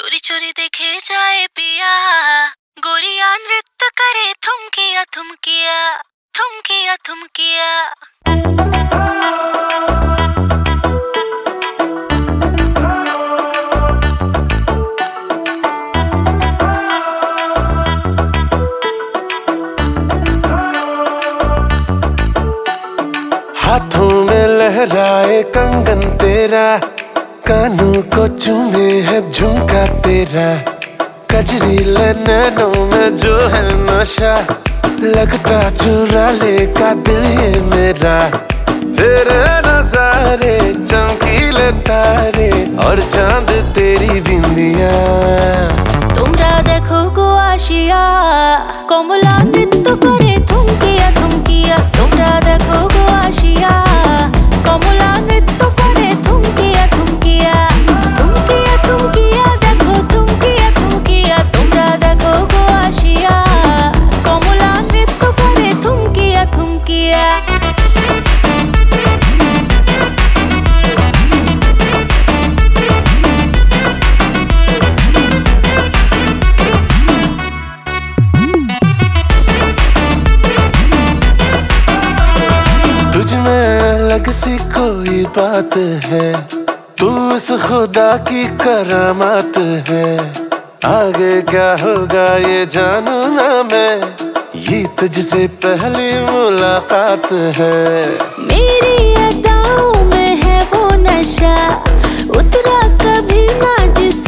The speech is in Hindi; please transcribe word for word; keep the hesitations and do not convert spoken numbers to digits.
चोरी चोरी देखे जाए पिया, गोरिया नृत्य करे थुमकिया थुमकिया थुमकिया थुमकिया। हाथों में लहराए कंगन तेरा, कानों को चूमे है झुमका तेरा, कजरीले नैनों में जो है नशा, लगता चुरा ले का दिल ये मेरा। तेरे नजारे चमकीले तारे और चांद तेरी बिंदिया, তোমরা দেখো গো আসিয়া কমলা নৃত্য করে থুমকিয়া থুমকিয়া। তোমরা দেখো গো আসিয়া কমলা নৃত্য করে থুমকিয়া থুমকিয়া থুমকিয়া থুমকিয়া। দেখো থুমকিয়া থুমকিয়া। তোমরা দেখো গো আসিয়া কমলা নৃত্য করে থুমকিয়া থুমকিয়া। तुझ में अलग सी कोई बात है, तू इस खुदा की करामात है। आगे क्या होगा ये जानू ना मैं, ये तुझसे पहली मुलाकात है। मेरी अदाओं में है वो नशा, उतरा कभी ना जिस